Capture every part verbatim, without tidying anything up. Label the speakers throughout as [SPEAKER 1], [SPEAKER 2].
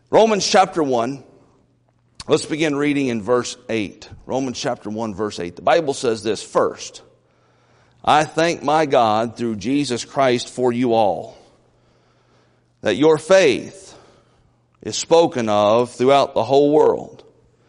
[SPEAKER 1] Romans chapter one. Let's begin reading in verse eight. Romans chapter one, verse eight. The Bible says this: First, I thank my God through Jesus Christ for you all, that your faith is spoken of throughout the whole world.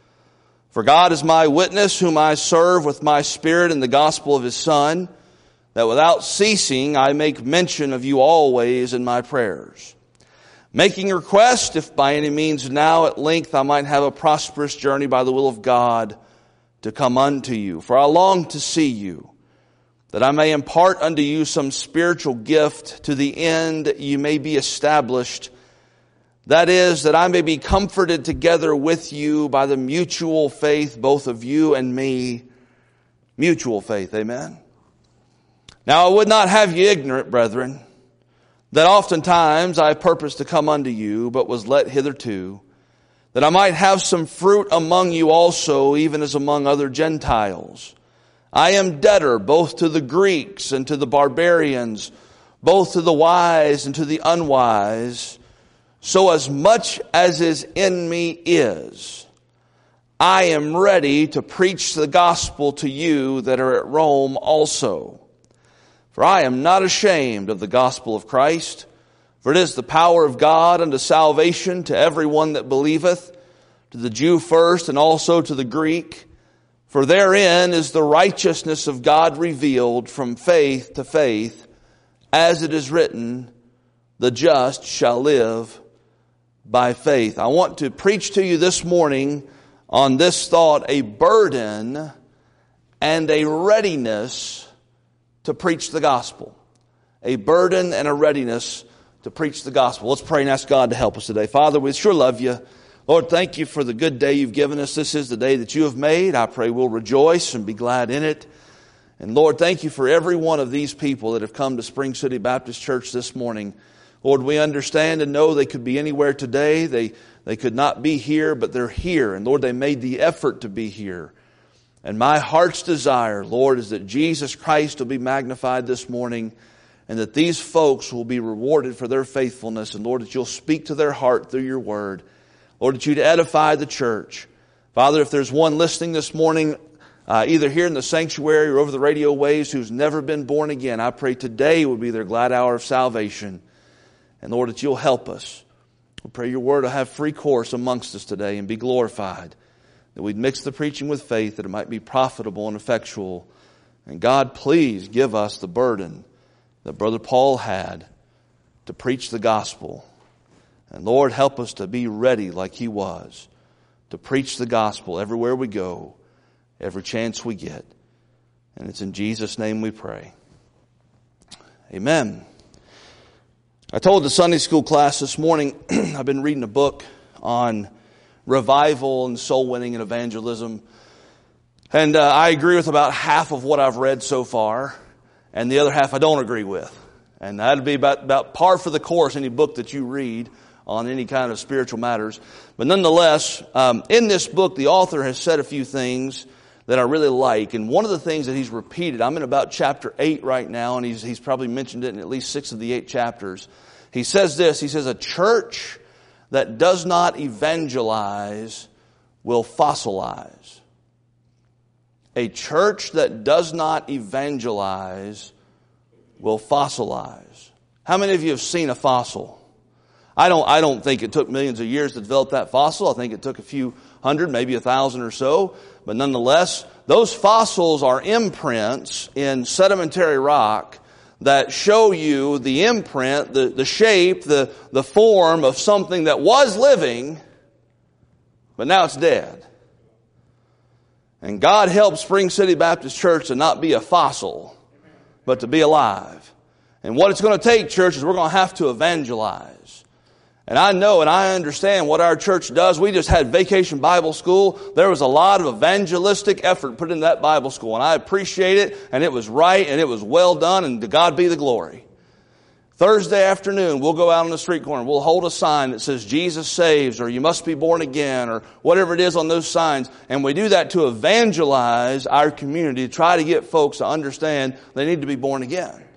[SPEAKER 1] For God is my witness, whom I serve with my spirit in the gospel of his Son, that without ceasing I make mention of you always in my prayers, making request, if by any means now at length I might have a prosperous journey by the will of God to come unto you. For I long to see you, that I may impart unto you some spiritual gift, to the end you may be established. That is, that I may be comforted together with you by the mutual faith, both of you and me. Mutual faith, amen. Now I would not have you ignorant, brethren, that oftentimes I purposed to come unto you, but was let hitherto, that I might have some fruit among you also, even as among other Gentiles. I am debtor both to the Greeks and to the barbarians, both to the wise and to the unwise. So as much as is in me is, I am ready to preach the gospel to you that are at Rome also. For I am not ashamed of the gospel of Christ, for it is the power of God unto salvation to everyone that believeth, to the Jew first and also to the Greek. For therein is the righteousness of God revealed from faith to faith, as it is written, the just shall live by faith. I want to preach to you this morning on this thought: a burden and a readiness to preach the gospel. A burden and a readiness to preach the gospel. Let's pray and ask God to help us today. Father, we sure love you. Lord, thank you for the good day you've given us. This is the day that you have made. I pray we'll rejoice and be glad in it. And Lord, thank you for every one of these people that have come to Spring City Baptist Church this morning. Lord, we understand and know they could be anywhere today. They, they could not be here, but they're here. And Lord, they made the effort to be here. And my heart's desire, Lord, is that Jesus Christ will be magnified this morning, and that these folks will be rewarded for their faithfulness. And Lord, that you'll speak to their heart through your word. Lord, that you'd edify the church. Father, if there's one listening this morning, uh, either here in the sanctuary or over the radio waves, who's never been born again, I pray today would be their glad hour of salvation. And Lord, that you'll help us. We pray your word will have free course amongst us today and be glorified. That we'd mix the preaching with faith, that it might be profitable and effectual. And God, please give us the burden that Brother Paul had to preach the gospel. And Lord, help us to be ready like he was to preach the gospel everywhere we go, every chance we get. And it's in Jesus' name we pray. Amen. I told the Sunday school class this morning, I've been reading a book on revival and soul winning and evangelism. And uh, I agree with about half of what I've read so far, and the other half I don't agree with. And that'd be about, about par for the course, any book that you read on any kind of spiritual matters. But nonetheless, um, in this book, the author has said a few things that I really like. And one of the things that he's repeated, I'm in about chapter eight right now, and he's, he's probably mentioned it in at least six of the eight chapters. He says this, he says, a church that does not evangelize will fossilize. A church that does not evangelize will fossilize. How many of you have seen a fossil? I don't, I don't think it took millions of years to develop that fossil. I think it took a few hundred, maybe a thousand or so. But nonetheless, those fossils are imprints in sedimentary rock that show you the imprint, the, the shape, the, the form of something that was living, but now it's dead. And God helped Spring City Baptist Church to not be a fossil, but to be alive. And what it's going to take, church, is we're going to have to evangelize. And I know and I understand what our church does. We just had Vacation Bible School. There was a lot of evangelistic effort put in that Bible school. And I appreciate it. And it was right and it was well done. And to God be the glory. Thursday afternoon, we'll go out on the street corner. We'll hold a sign that says Jesus saves, or you must be born again, or whatever it is on those signs. And we do that to evangelize our community, to try to get folks to understand they need to be born again.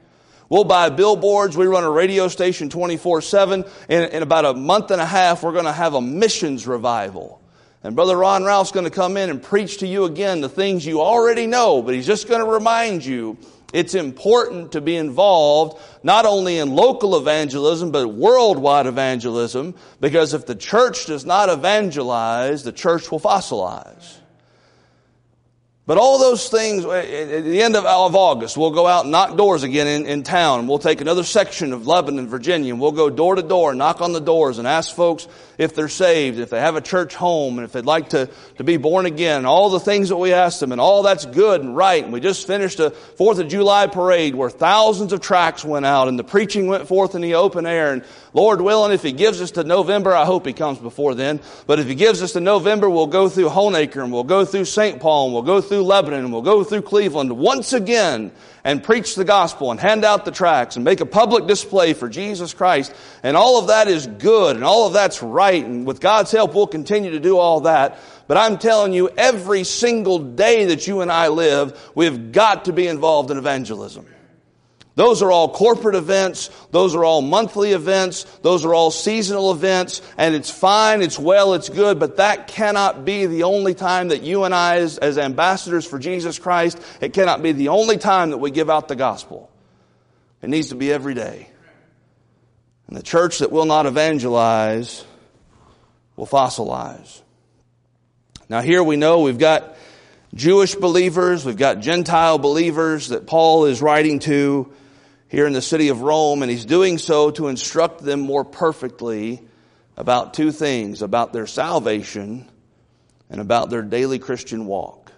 [SPEAKER 1] We'll buy billboards. We run a radio station twenty-four seven. In, in about a month and a half, we're going to have a missions revival. And Brother Ron Ralph's going to come in and preach to you again the things you already know, but he's just going to remind you it's important to be involved not only in local evangelism, but worldwide evangelism, because if the church does not evangelize, the church will fossilize. But all those things, at the end of, of August, we'll go out and knock doors again in, in town. We'll take another section of Lebanon, Virginia, and we'll go door to door, knock on the doors, and ask folks if they're saved, if they have a church home, and if they'd like to, to be born again, and all the things that we ask them, and all that's good and right. And we just finished a fourth of July parade where thousands of tracts went out, and the preaching went forth in the open air. And Lord willing, if He gives us to November, I hope He comes before then, but if He gives us to November, we'll go through Honaker, and we'll go through Saint Paul, and we'll go through Lebanon, and we'll go through Cleveland once again and preach the gospel and hand out the tracts and make a public display for Jesus Christ. And all of that is good and all of that's right. And with God's help, we'll continue to do all that. But I'm telling you, every single day that you and I live, we've got to be involved in evangelism. Those are all corporate events. Those are all monthly events. Those are all seasonal events. And it's fine, it's well, it's good. But that cannot be the only time that you and I, as, as ambassadors for Jesus Christ, it cannot be the only time that we give out the gospel. It needs to be every day. And the church that will not evangelize will fossilize. Now here we know we've got Jewish believers, we've got Gentile believers that Paul is writing to here in the city of Rome, and he's doing so to instruct them more perfectly about two things, about their salvation and about their daily Christian walk.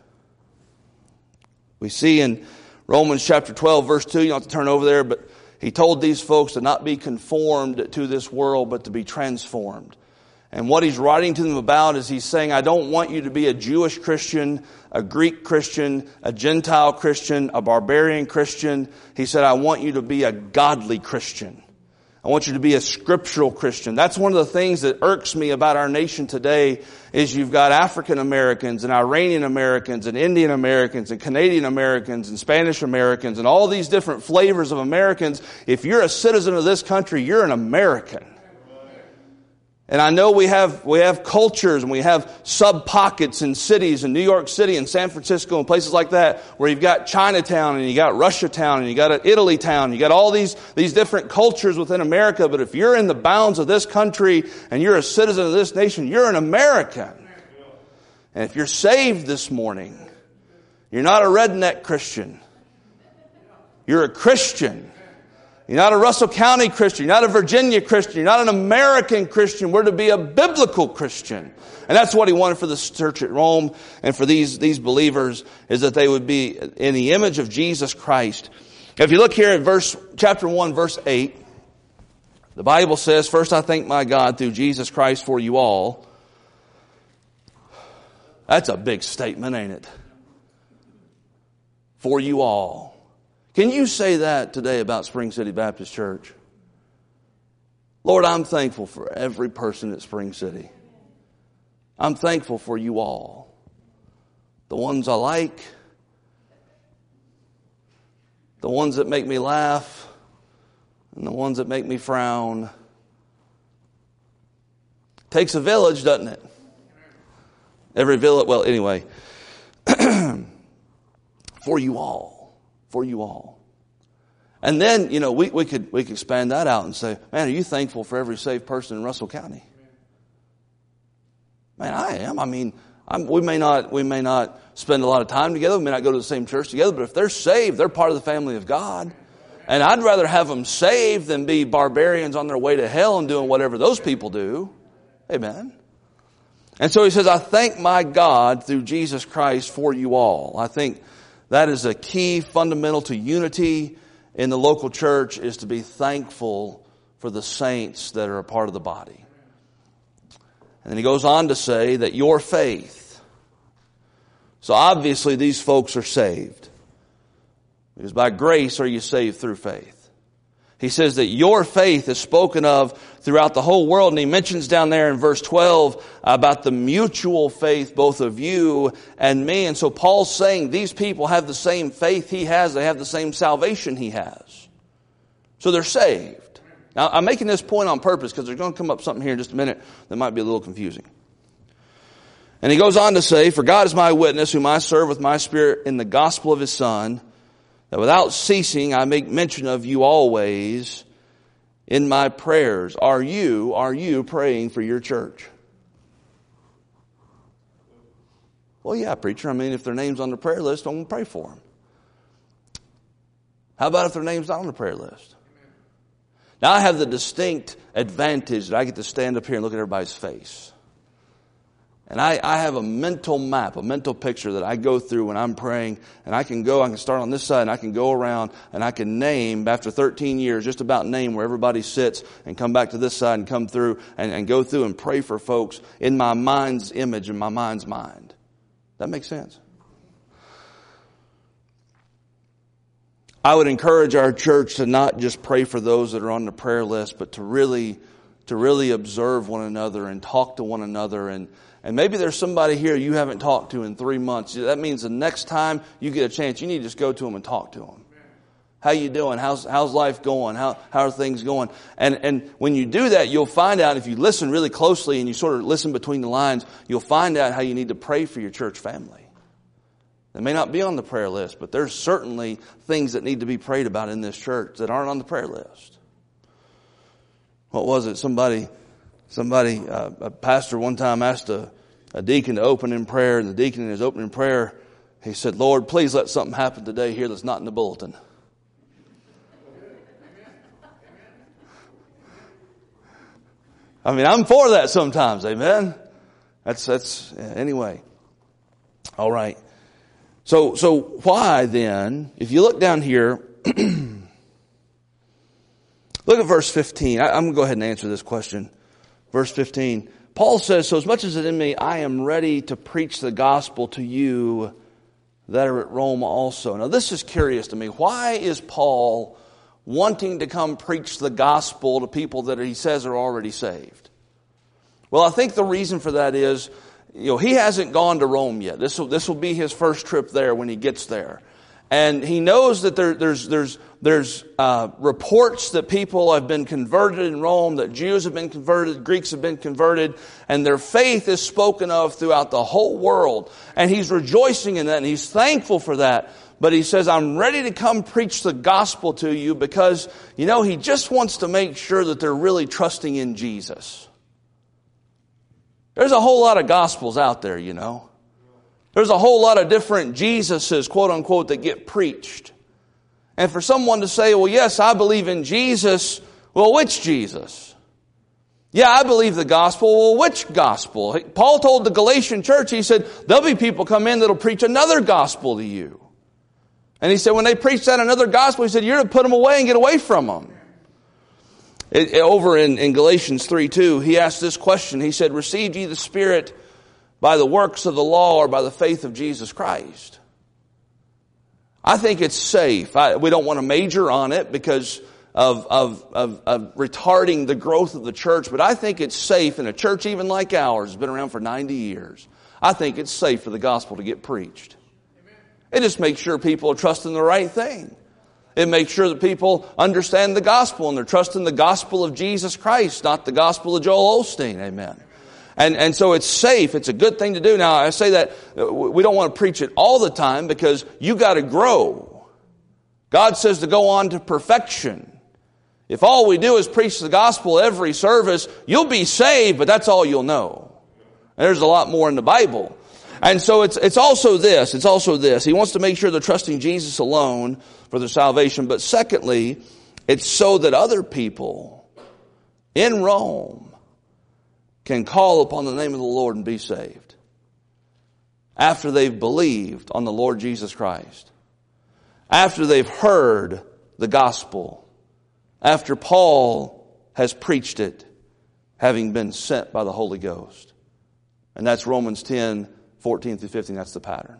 [SPEAKER 1] We see in Romans chapter twelve, verse two, you don't have to turn over there, but he told these folks to not be conformed to this world, but to be transformed. And what he's writing to them about is he's saying, I don't want you to be a Jewish Christian, a Greek Christian, a Gentile Christian, a barbarian Christian. He said, I want you to be a godly Christian. I want you to be a scriptural Christian. That's one of the things that irks me about our nation today is you've got African Americans and Iranian Americans and Indian Americans and Canadian Americans and Spanish Americans and all these different flavors of Americans. If you're a citizen of this country, you're an American. And I know we have we have cultures and we have sub-pockets in cities in New York City and San Francisco and places like that where you've got Chinatown and you got Russia Town and you got Italy Town. You got all these, these different cultures within America. But if you're in the bounds of this country and you're a citizen of this nation, you're an American. And if you're saved this morning, you're not a redneck Christian. You're a Christian. You're not a Russell County Christian. You're not a Virginia Christian. You're not an American Christian. We're to be a biblical Christian. And that's what he wanted for the church at Rome and for these, these believers, is that they would be in the image of Jesus Christ. If you look here at verse, chapter one, verse eight, the Bible says, first I thank my God through Jesus Christ for you all. That's a big statement, ain't it? For you all. Can you say that today about Spring City Baptist Church? Lord, I'm thankful for every person at Spring City. I'm thankful for you all. The ones I like, the ones that make me laugh, and the ones that make me frown. Takes a village, doesn't it? Every village, well, anyway. For you all. For you all. And then, you know, we, we could we could expand that out and say, man, are you thankful for every saved person in Russell County? Man, I am. I mean, I'm, we may not we may not spend a lot of time together. We may not go to the same church together. But if they're saved, they're part of the family of God. And I'd rather have them saved than be barbarians on their way to hell and doing whatever those people do. Amen. And so he says, I thank my God through Jesus Christ for you all. I think that is a key fundamental to unity in the local church, is to be thankful for the saints that are a part of the body. And then he goes on to say that your faith. So obviously these folks are saved. Because by grace are you saved through faith. He says that your faith is spoken of throughout the whole world. And he mentions down there in verse twelve about the mutual faith, both of you and me. And so Paul's saying these people have the same faith he has. They have the same salvation he has. So they're saved. Now, I'm making this point on purpose because there's going to come up something here in just a minute that might be a little confusing. And he goes on to say, for God is my witness, whom I serve with my spirit in the gospel of his Son, that without ceasing I make mention of you always in my prayers. Are you, are you praying for your church? Well, yeah, preacher. I mean, if their name's on the prayer list, I'm going to pray for them. How about if their name's not on the prayer list? Now, I have the distinct advantage that I get to stand up here and look at everybody's face. And I, I have a mental map, a mental picture that I go through when I'm praying. And I can go, I can start on this side and I can go around and I can name, after thirteen years, just about name where everybody sits and come back to this side and come through and, and go through and pray for folks in my mind's image, in my mind's mind. That makes sense? I would encourage our church to not just pray for those that are on the prayer list, but to really, to really observe one another and talk to one another. And, and maybe there's somebody here you haven't talked to in three months. That means the next time you get a chance, you need to just go to them and talk to them. How you doing? How's, how's life going? How, how are things going? And, and when you do that, you'll find out, if you listen really closely and you sort of listen between the lines, you'll find out how you need to pray for your church family. They may not be on the prayer list, but there's certainly things that need to be prayed about in this church that aren't on the prayer list. What was it? Somebody, somebody, uh, a pastor one time asked a, a deacon to open in prayer, and the deacon in his opening prayer, he said, Lord, please let something happen today here that's not in the bulletin. I mean, I'm for that sometimes, amen? That's, that's, anyway. All right. So, so why then, if you look down here, look at verse fifteen. I, I'm going to go ahead and answer this question. Verse fifteen. Paul says, so as much as it is in me, I am ready to preach the gospel to you that are at Rome also. Now this is curious to me. Why is Paul wanting to come preach the gospel to people that he says are already saved? Well, I think the reason for that is, you know, he hasn't gone to Rome yet. This will, this will be his first trip there when he gets there. And he knows that there, there's, there's, there's, uh, reports that people have been converted in Rome, that Jews have been converted, Greeks have been converted, and their faith is spoken of throughout the whole world. And he's rejoicing in that, and he's thankful for that. But he says, I'm ready to come preach the gospel to you because, you know, he just wants to make sure that they're really trusting in Jesus. There's a whole lot of gospels out there, you know. There's a whole lot of different Jesuses, quote unquote, that get preached. And for someone to say, well, yes, I believe in Jesus. Well, which Jesus? Yeah, I believe the gospel. Well, which gospel? Paul told the Galatian church, he said, there'll be people come in that'll preach another gospel to you. And he said, when they preach that another gospel, he said, you're to put them away and get away from them. It, over in, in Galatians three two, he asked this question. He said, received ye the Spirit by the works of the law or by the faith of Jesus Christ? I think it's safe. I, we don't want to major on it because of, of, of, of retarding the growth of the church, but I think it's safe in a church even like ours, has been around for ninety years. I think it's safe for the gospel to get preached. It just makes sure people are trusting the right thing. It makes sure that people understand the gospel and they're trusting the gospel of Jesus Christ, not the gospel of Joel Osteen. Amen. And, and so it's safe. It's a good thing to do. Now, I say that we don't want to preach it all the time because you got to grow. God says to go on to perfection. If all we do is preach the gospel every service, you'll be saved, but that's all you'll know. There's a lot more in the Bible. And so it's, it's also this, it's also this. He wants to make sure they're trusting Jesus alone for their salvation. But secondly, it's so that other people in Rome can call upon the name of the Lord and be saved. After they've believed on the Lord Jesus Christ. After they've heard the gospel. After Paul has preached it, having been sent by the Holy Ghost. And that's Romans ten, fourteen through fifteen, that's the pattern.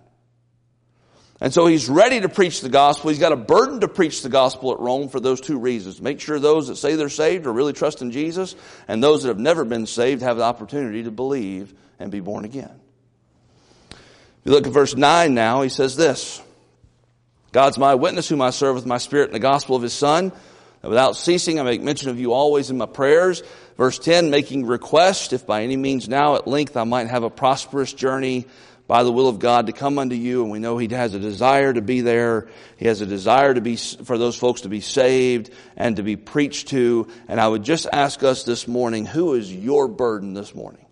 [SPEAKER 1] And so he's ready to preach the gospel. He's got a burden to preach the gospel at Rome for those two reasons. Make sure those that say they're saved are really trusting Jesus, and those that have never been saved have the opportunity to believe and be born again. If you look at verse nine now, he says this. God's my witness, whom I serve with my spirit in the gospel of his Son, Without ceasing, I make mention of you always in my prayers. Verse ten, making request, if by any means now at length I might have a prosperous journey by the will of God to come unto you. And we know He has a desire to be there. He has a desire to be, for those folks to be saved and to be preached to. And I would just ask us this morning, who is your burden this morning?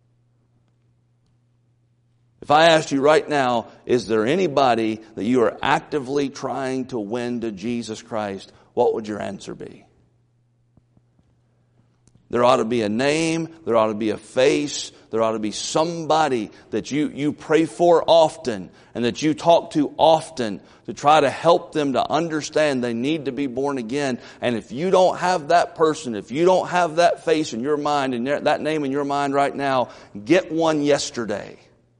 [SPEAKER 1] If I asked you right now, is there anybody that you are actively trying to win to Jesus Christ? What would your answer be? There ought to be a name, there ought to be a face, there ought to be somebody that you, you pray for often and that you talk to often to try to help them to understand they need to be born again. And if you don't have that person, if you don't have that face in your mind and that name in your mind right now, get one yesterday.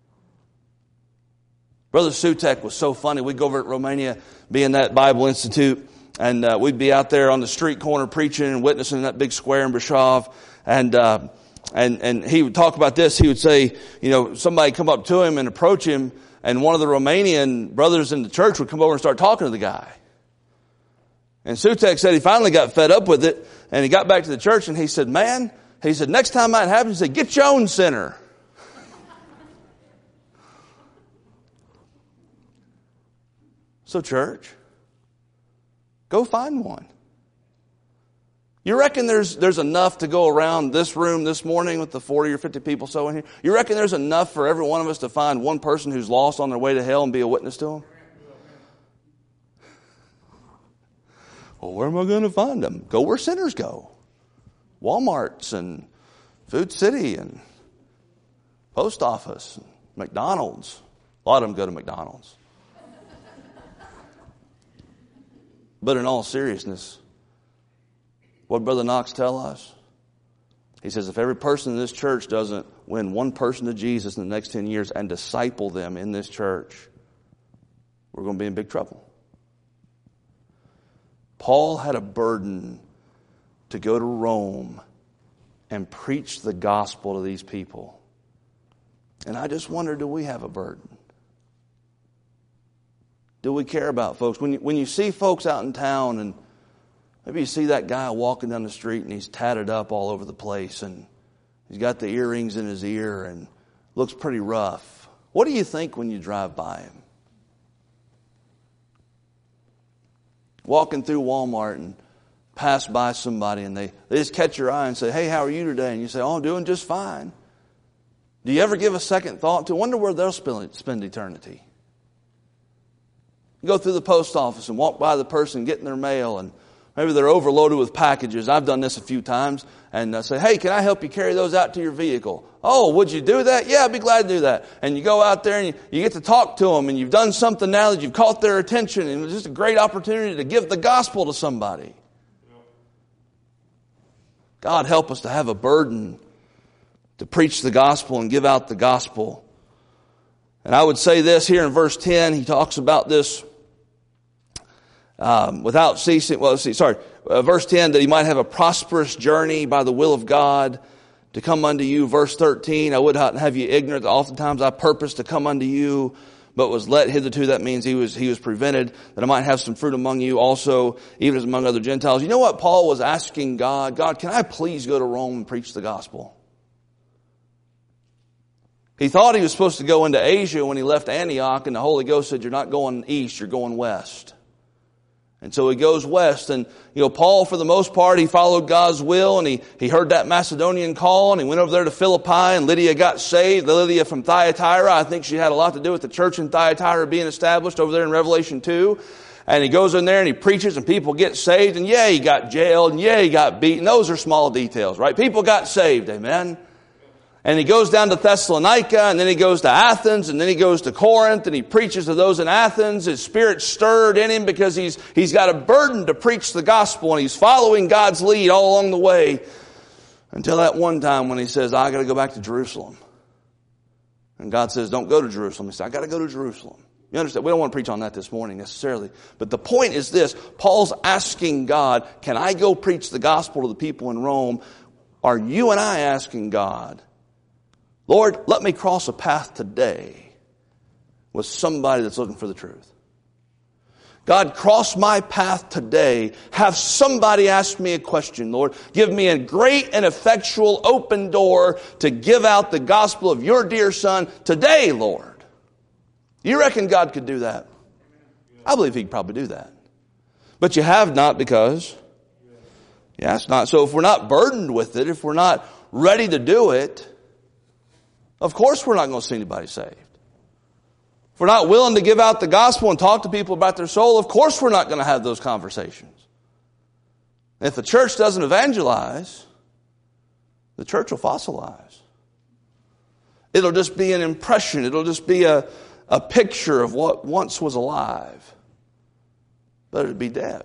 [SPEAKER 1] Brother Sutek was so funny. We'd go over at Romania, be in that Bible Institute, and uh, we'd be out there on the street corner preaching and witnessing in that big square in Brasov. And, uh, and, and he would talk about this. He would say, you know, somebody come up to him and approach him, and one of the Romanian brothers in the church would come over and start talking to the guy. And Sutek said he finally got fed up with it, and he got back to the church, and he said, man, he said, next time that happens, he said, get your own center. So church, go find one. You reckon there's there's enough to go around this room this morning with the forty or fifty people so in here? You reckon there's enough for every one of us to find one person who's lost on their way to hell and be a witness to them? Well, where am I going to find them? Go where sinners go. Walmarts and Food City and Post Office, and McDonald's. A lot of them go to McDonald's. But in all seriousness, what did Brother Knox tell us? He says, if every person in this church doesn't win one person to Jesus in the next ten years and disciple them in this church, we're going to be in big trouble. Paul had a burden to go to Rome and preach the gospel to these people. And I just wonder, do we have a burden? Do we care about folks? When you, when you see folks out in town and maybe you see that guy walking down the street and he's tatted up all over the place and he's got the earrings in his ear and looks pretty rough. What do you think when you drive by him? Walking through Walmart and pass by somebody and they, they just catch your eye and say, hey, how are you today? And you say, oh, I'm doing just fine. Do you ever give a second thought to wonder where they'll spend, spend eternity? You go through the post office and walk by the person getting their mail and maybe they're overloaded with packages. I've done this a few times. And I say, hey, can I help you carry those out to your vehicle? Oh, would you do that? Yeah, I'd be glad to do that. And you go out there and you, you get to talk to them and you've done something now that you've caught their attention and it's just a great opportunity to give the gospel to somebody. God help us to have a burden to preach the gospel and give out the gospel. And I would say this here in verse ten, he talks about this Um, without ceasing, well, let's see, sorry, uh, verse ten, that he might have a prosperous journey by the will of God to come unto you. Verse thirteen, I would not have you ignorant that oftentimes I purposed to come unto you, but was let hitherto. That means he was, he was prevented, that I might have some fruit among you also, even as among other Gentiles. You know what Paul was asking God? God, can I please go to Rome and preach the gospel? He thought he was supposed to go into Asia when he left Antioch, and the Holy Ghost said, you're not going east, you're going west. And so he goes west, and, you know, Paul, for the most part, he followed God's will, and he, he heard that Macedonian call, and he went over there to Philippi, and Lydia got saved. Lydia from Thyatira, I think she had a lot to do with the church in Thyatira being established over there in Revelation two. And he goes in there and he preaches, and people get saved, and yeah, he got jailed, and yeah, he got beaten. Those are small details, right? People got saved, amen? And he goes down to Thessalonica, and then he goes to Athens, and then he goes to Corinth, and he preaches to those in Athens. His spirit stirred in him because he's he's got a burden to preach the gospel, and he's following God's lead all along the way until that one time when he says, I got to go back to Jerusalem. And God says, don't go to Jerusalem. He says, I got to go to Jerusalem. You understand? We don't want to preach on that this morning necessarily. But the point is this. Paul's asking God, can I go preach the gospel to the people in Rome? Are you and I asking God, Lord, let me cross a path today with somebody that's looking for the truth? God, cross my path today. Have somebody ask me a question, Lord. Give me a great and effectual open door to give out the gospel of your dear Son today, Lord. You reckon God could do that? I believe He could probably do that. But you have not because you ask not. So if we're not burdened with it, if we're not ready to do it, of course we're not going to see anybody saved. If we're not willing to give out the gospel and talk to people about their soul, of course we're not going to have those conversations. If the church doesn't evangelize, the church will fossilize. It'll just be an impression. It'll just be a, a picture of what once was alive. But it'd be dead.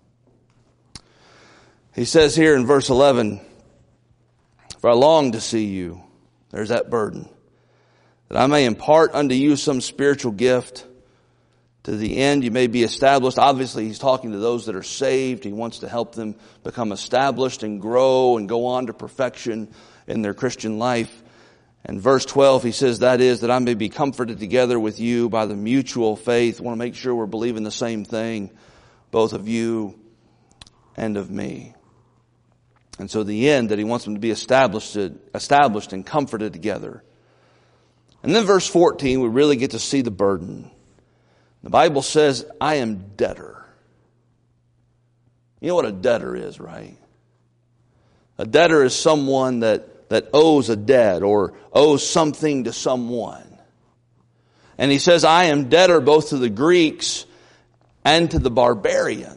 [SPEAKER 1] He says here in verse eleven, for I long to see you. There's that burden. That I may impart unto you some spiritual gift. To the end you may be established. Obviously he's talking to those that are saved. He wants to help them become established and grow and go on to perfection in their Christian life. And verse twelve, he says, that is, that I may be comforted together with you by the mutual faith. I want to make sure we're believing the same thing, both of you and of me. And so the end, that he wants them to be established, established and comforted together. And then verse fourteen, we really get to see the burden. The Bible says, I am debtor. You know what a debtor is, right? A debtor is someone that, that owes a debt or owes something to someone. And he says, I am debtor both to the Greeks and to the barbarians.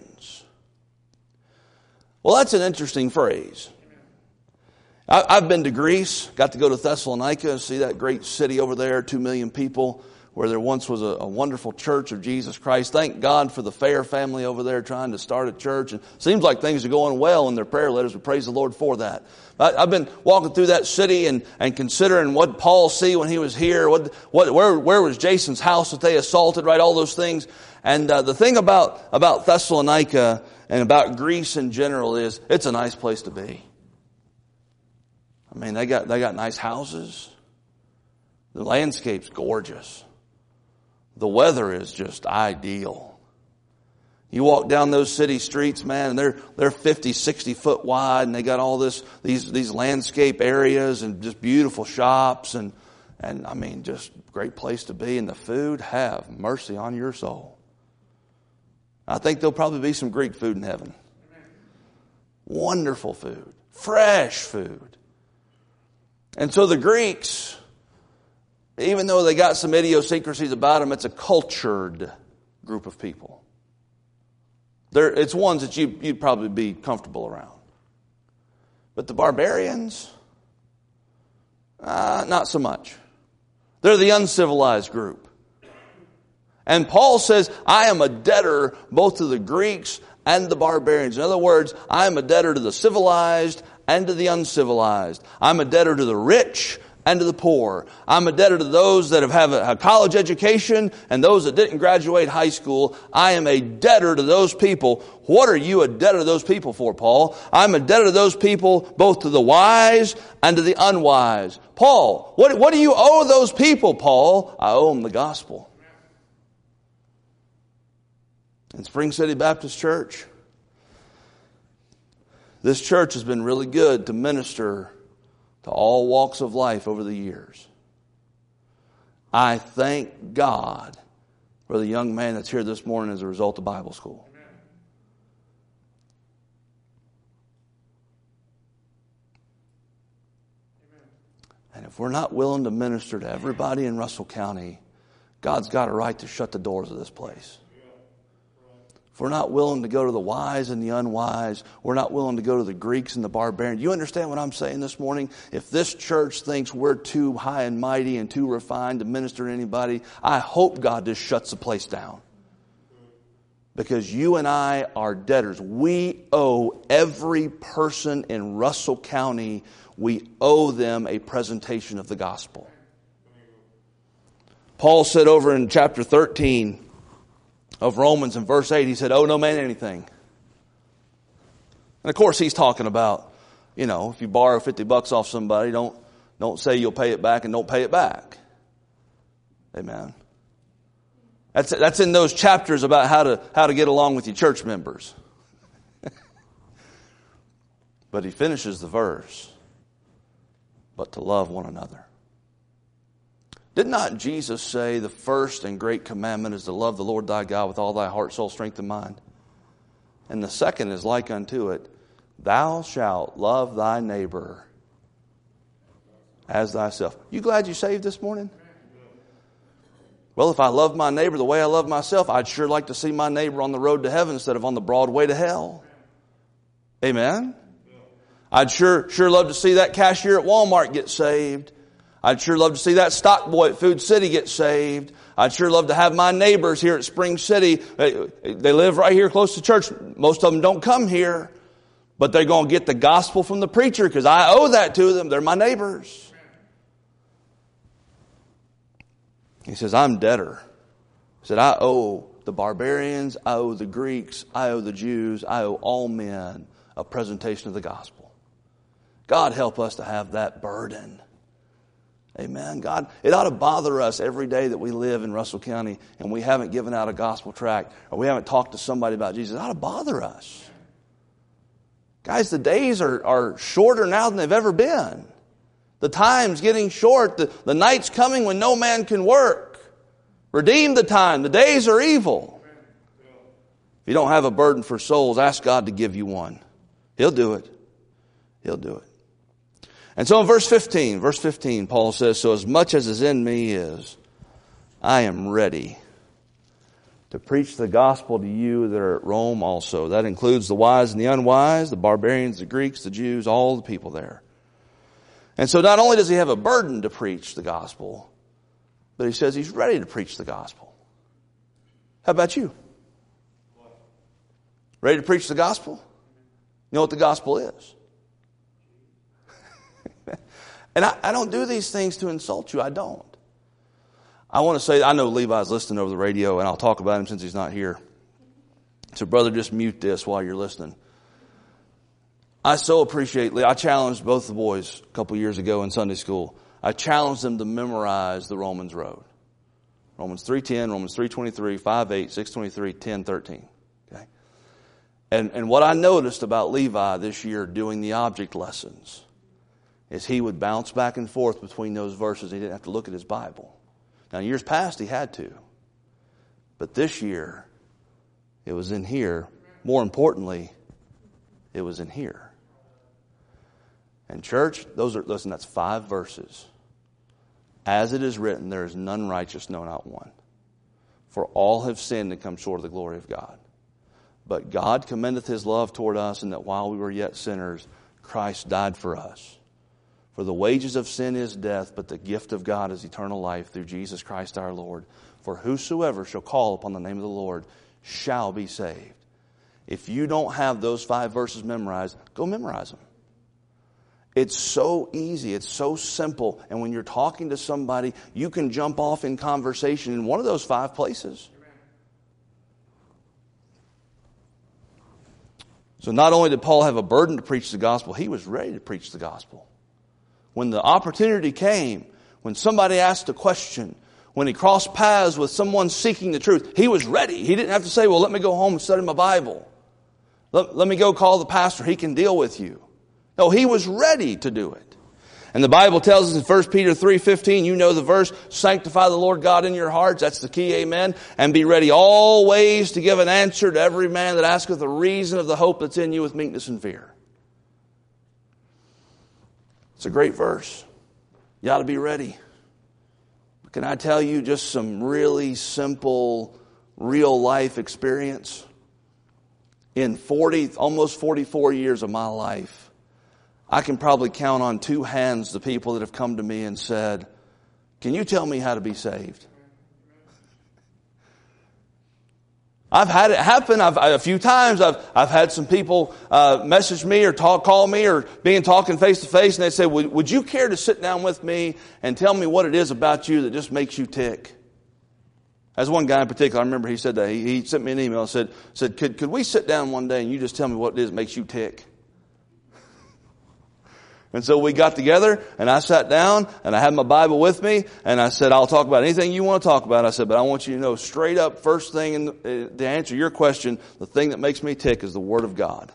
[SPEAKER 1] Well, that's an interesting phrase. I've been to Greece, got to go to Thessalonica, see that great city over there, two million people, where there once was a, a wonderful church of Jesus Christ. Thank God for the Fair family over there trying to start a church. And it seems like things are going well in their prayer letters. We praise the Lord for that. I, I've been walking through that city and, and considering what Paul see when he was here. What, what, where, where was Jason's house that they assaulted, right? All those things. And uh, the thing about, about Thessalonica and about Greece in general is it's a nice place to be. I mean, they got, they got nice houses. The landscape's gorgeous. The weather is just ideal. You walk down those city streets, man, and they're, they're fifty, sixty foot wide, and they got all this, these, these landscape areas and just beautiful shops and, and I mean, just great place to be. And the food, have mercy on your soul. I think there'll probably be some Greek food in heaven. Wonderful food. Fresh food. And so the Greeks, even though they got some idiosyncrasies about them, it's a cultured group of people. They're, it's ones that you, you'd probably be comfortable around. But the barbarians, uh, not so much. They're the uncivilized group. And Paul says, I am a debtor both to the Greeks and the barbarians. In other words, I am a debtor to the civilized and to the uncivilized. I'm a debtor to the rich and to the poor. I'm a debtor to those that have had a college education and those that didn't graduate high school. I am a debtor to those people. What are you a debtor to those people for, Paul? I'm a debtor to those people both to the wise and to the unwise. Paul, what, what do you owe those people, Paul? I owe them the gospel. In Spring City Baptist Church, this church has been really good to minister to all walks of life over the years. I thank God for the young man that's here this morning as a result of Bible school. Amen. And if we're not willing to minister to everybody in Russell County, God's got a right to shut the doors of this place. If we're not willing to go to the wise and the unwise, we're not willing to go to the Greeks and the barbarians. You understand what I'm saying this morning? If this church thinks we're too high and mighty and too refined to minister to anybody, I hope God just shuts the place down. Because you and I are debtors. We owe every person in Russell County, we owe them a presentation of the gospel. Paul said over in chapter thirteen of Romans in verse eight, he said, owe no man anything. And of course he's talking about, you know, if you borrow fifty bucks off somebody, don't, don't say you'll pay it back and don't pay it back. Amen. That's, that's in those chapters about how to, how to get along with your church members. But he finishes the verse, but to love one another. Did not Jesus say the first and great commandment is to love the Lord thy God with all thy heart, soul, strength, and mind? And the second is like unto it, thou shalt love thy neighbor as thyself. You glad you saved this morning? Well, if I loved my neighbor the way I love myself, I'd sure like to see my neighbor on the road to heaven instead of on the broad way to hell. Amen? I'd sure, sure love to see that cashier at Walmart get saved. I'd sure love to see that stock boy at Food City get saved. I'd sure love to have my neighbors here at Spring City. They, they live right here close to church. Most of them don't come here. But they're going to get the gospel from the preacher because I owe that to them. They're my neighbors. He says, I'm debtor. He said, I owe the barbarians, I owe the Greeks, I owe the Jews, I owe all men a presentation of the gospel. God help us to have that burden. Amen. God, it ought to bother us every day that we live in Russell County and we haven't given out a gospel tract or we haven't talked to somebody about Jesus. It ought to bother us. Guys, the days are, are shorter now than they've ever been. The time's getting short. The, the night's coming when no man can work. Redeem the time. The days are evil. If you don't have a burden for souls, ask God to give you one. He'll do it. He'll do it. And so in verse fifteen, verse fifteen, Paul says, so as much as is in me is, I am ready to preach the gospel to you that are at Rome also. That includes the wise and the unwise, the barbarians, the Greeks, the Jews, all the people there. And so not only does he have a burden to preach the gospel, but he says he's ready to preach the gospel. How about you? Ready to preach the gospel? You know what the gospel is? And I, I don't do these things to insult you. I don't. I want to say, I know Levi's listening over the radio, and I'll talk about him since he's not here. So, brother, just mute this while you're listening. I so appreciate, I challenged both the boys a couple years ago in Sunday school. I challenged them to memorize the Romans road. Romans three ten, Romans three twenty-three, five eight, six twenty-three, ten thirteen. Okay? And, and what I noticed about Levi this year doing the object lessons is he would bounce back and forth between those verses. He didn't have to look at his Bible. Now, in years past, he had to. But this year, it was in here. More importantly, it was in here. And church, those are, listen, that's five verses. As it is written, there is none righteous, no, not one. For all have sinned and come short of the glory of God. But God commendeth his love toward us, in that while we were yet sinners, Christ died for us. For the wages of sin is death, but the gift of God is eternal life through Jesus Christ our Lord. For whosoever shall call upon the name of the Lord shall be saved. If you don't have those five verses memorized, go memorize them. It's so easy. It's so simple. And when you're talking to somebody, you can jump off in conversation in one of those five places. So not only did Paul have a burden to preach the gospel, he was ready to preach the gospel. When the opportunity came, when somebody asked a question, when he crossed paths with someone seeking the truth, he was ready. He didn't have to say, well, let me go home and study my Bible. Let, let me go call the pastor. He can deal with you. No, he was ready to do it. And the Bible tells us in First Peter three fifteen, you know the verse, sanctify the Lord God in your hearts. That's the key, amen. And be ready always to give an answer to every man that asketh the reason of the hope that's in you with meekness and fear. It's a great verse. You ought to be ready. Can I tell you just some really simple, real life experience? In forty, almost forty-four years of my life, I can probably count on two hands the people that have come to me and said, can you tell me how to be saved? I've had it happen I've, a few times. I've, I've had some people uh, message me or talk, call me or being talking face to face, and they say, would, would you care to sit down with me and tell me what it is about you that just makes you tick? As one guy in particular, I remember he said that. He, he sent me an email and said, said could, could we sit down one day and you just tell me what it is that makes you tick? And so we got together, and I sat down, and I had my Bible with me, and I said, I'll talk about anything you want to talk about. I said, but I want you to know straight up, first thing in the, to answer your question, the thing that makes me tick is the Word of God.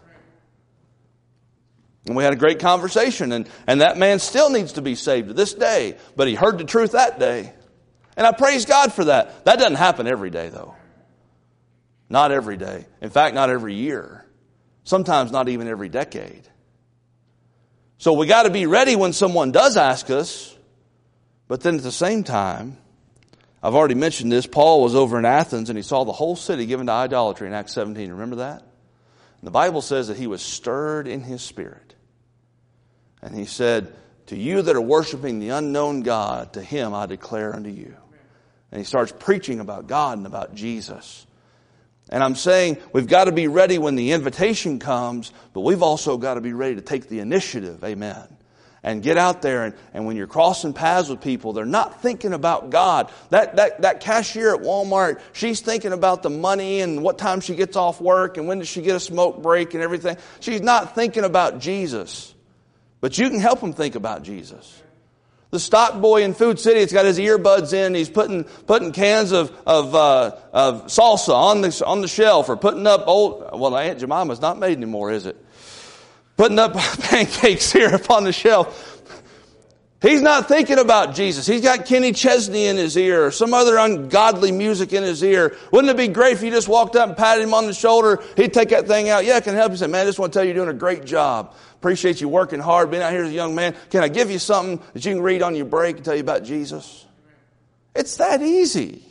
[SPEAKER 1] And we had a great conversation, and, and that man still needs to be saved to this day, but he heard the truth that day. And I praise God for that. That doesn't happen every day, though. Not every day. In fact, not every year. Sometimes not even every decade. So we got to be ready when someone does ask us. But then at the same time, I've already mentioned this, Paul was over in Athens and he saw the whole city given to idolatry in Acts seventeen. Remember that? And the Bible says that he was stirred in his spirit. And he said, to you that are worshiping the unknown God, to him I declare unto you. And he starts preaching about God and about Jesus. And I'm saying we've got to be ready when the invitation comes, but we've also got to be ready to take the initiative, amen, and get out there. And, and when you're crossing paths with people, they're not thinking about God. That, that, that cashier at Walmart, she's thinking about the money and what time she gets off work and when does she get a smoke break and everything. She's not thinking about Jesus. But you can help them think about Jesus. The stock boy in Food City, it's got his earbuds in. He's putting putting cans of of, uh, of salsa on the on the shelf, or putting up old. Well, Aunt Jemima's not made anymore, is it? Putting up pancake syrup on the shelf. He's not thinking about Jesus. He's got Kenny Chesney in his ear, or some other ungodly music in his ear. Wouldn't it be great if you just walked up and patted him on the shoulder? He'd take that thing out. Yeah, I can help you. Say, man, I just want to tell you you're doing a great job. Appreciate you working hard, being out here as a young man. Can I give you something that you can read on your break and tell you about Jesus? It's that easy.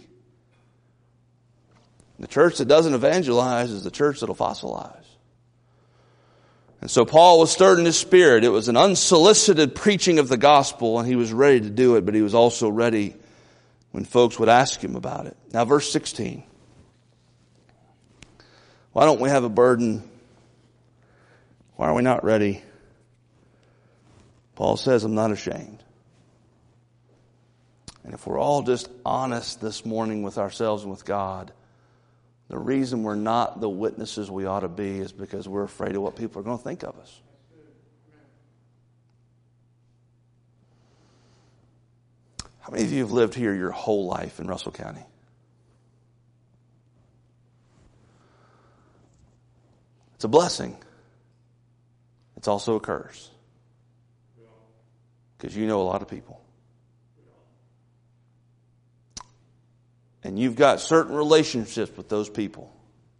[SPEAKER 1] The church that doesn't evangelize is the church that'll fossilize. And so Paul was stirred in his spirit. It was an unsolicited preaching of the gospel, and he was ready to do it, but he was also ready when folks would ask him about it. Now, verse sixteen. Why don't we have a burden? Why are we not ready? Paul says, I'm not ashamed. And if we're all just honest this morning with ourselves and with God, the reason we're not the witnesses we ought to be is because we're afraid of what people are going to think of us. How many of you have lived here your whole life in Russell County? It's a blessing. It's also a curse. Because you know a lot of people. And you've got certain relationships with those people.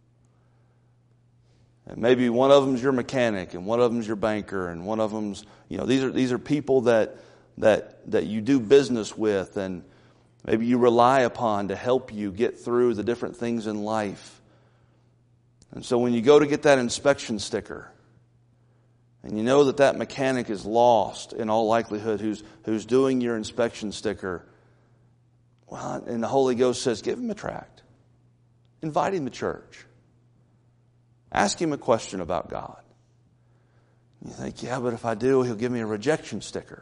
[SPEAKER 1] And maybe one of them's your mechanic, and one of them's your banker, and one of them's, you know, these are these are people that that that you do business with, and maybe you rely upon to help you get through the different things in life. And so when you go to get that inspection sticker, and you know that that mechanic is lost in all likelihood, who's who's doing your inspection sticker, well, and the Holy Ghost says, give him a tract. Invite him to church. Ask him a question about God. You think, yeah, but if I do, he'll give me a rejection sticker.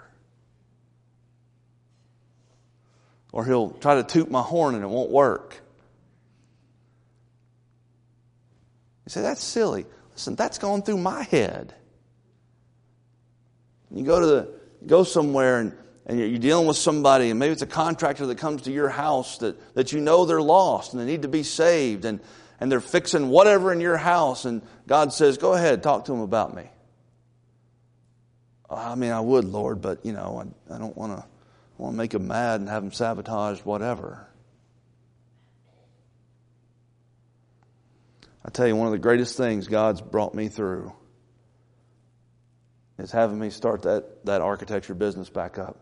[SPEAKER 1] Or he'll try to toot my horn and it won't work. You say, that's silly. Listen, that's gone through my head. You go to the go somewhere and, and you're dealing with somebody, and maybe it's a contractor that comes to your house that, that you know they're lost and they need to be saved, and, and they're fixing whatever in your house, and God says, go ahead, talk to them about me. I mean, I would, Lord, but you know, I, I don't want to want to make them mad and have them sabotage whatever. I tell you, one of the greatest things God's brought me through is having me start that, that architecture business back up.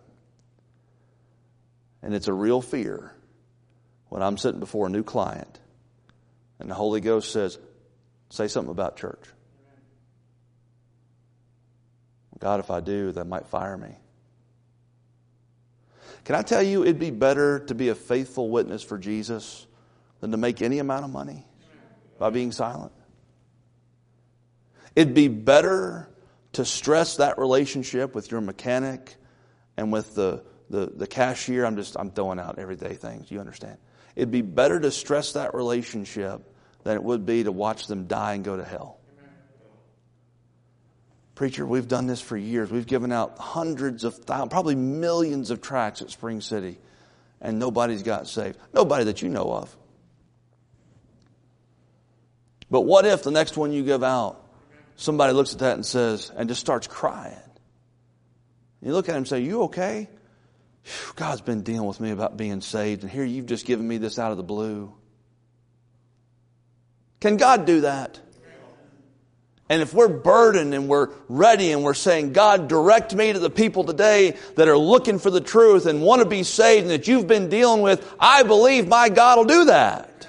[SPEAKER 1] And it's a real fear when I'm sitting before a new client and the Holy Ghost says, say something about church. God, if I do, that might fire me. Can I tell you, it'd be better to be a faithful witness for Jesus than to make any amount of money by being silent. It'd be better to stress that relationship with your mechanic and with the, the, the cashier. I'm just, I'm throwing out everyday things. You understand? It'd be better to stress that relationship than it would be to watch them die and go to hell. Preacher, we've done this for years. We've given out hundreds of thousands, probably millions of tracts at Spring City, and nobody's got saved. Nobody that you know of. But what if the next one you give out, somebody looks at that and says, and just starts crying? You look at him and say, you okay? Whew, God's been dealing with me about being saved, and here you've just given me this out of the blue. Can God do that? And if we're burdened and we're ready and we're saying, God, direct me to the people today that are looking for the truth and want to be saved and that you've been dealing with, I believe my God will do that.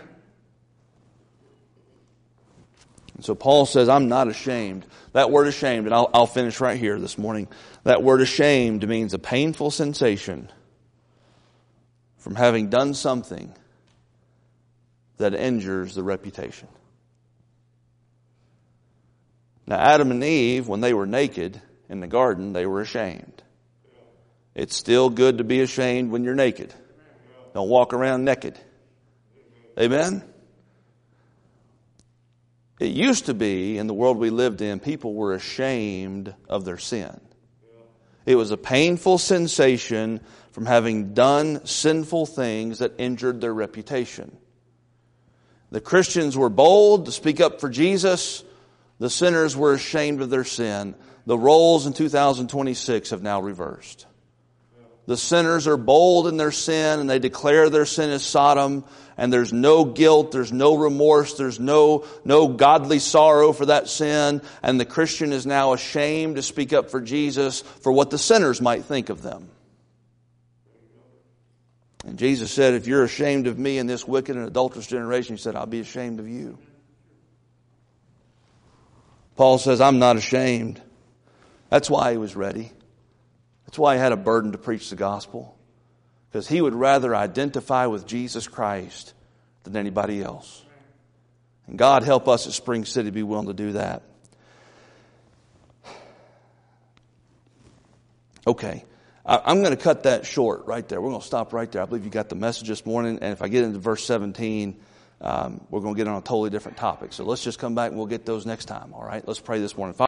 [SPEAKER 1] And so Paul says, I'm not ashamed. That word ashamed, and I'll, I'll finish right here this morning. That word ashamed means a painful sensation from having done something that injures the reputation. Now, Adam and Eve, when they were naked in the garden, they were ashamed. It's still good to be ashamed when you're naked. Don't walk around naked. Amen? It used to be, in the world we lived in, people were ashamed of their sin. It was a painful sensation from having done sinful things that injured their reputation. The Christians were bold to speak up for Jesus. The sinners were ashamed of their sin. The roles in two thousand twenty-six have now reversed. The sinners are bold in their sin and they declare their sin as Sodom, and there's no guilt, there's no remorse, there's no, no godly sorrow for that sin, and the Christian is now ashamed to speak up for Jesus for what the sinners might think of them. And Jesus said, if you're ashamed of me in this wicked and adulterous generation, He said, I'll be ashamed of you. Paul says, I'm not ashamed. That's why he was ready. That's why he had a burden to preach the gospel. Because he would rather identify with Jesus Christ than anybody else. And God help us at Spring City be willing to do that. Okay. I'm going to cut that short right there. We're going to stop right there. I believe you got the message this morning. And if I get into verse seventeen, Um, we're going to get on a totally different topic. So let's just come back and we'll get those next time. All right. Let's pray this morning.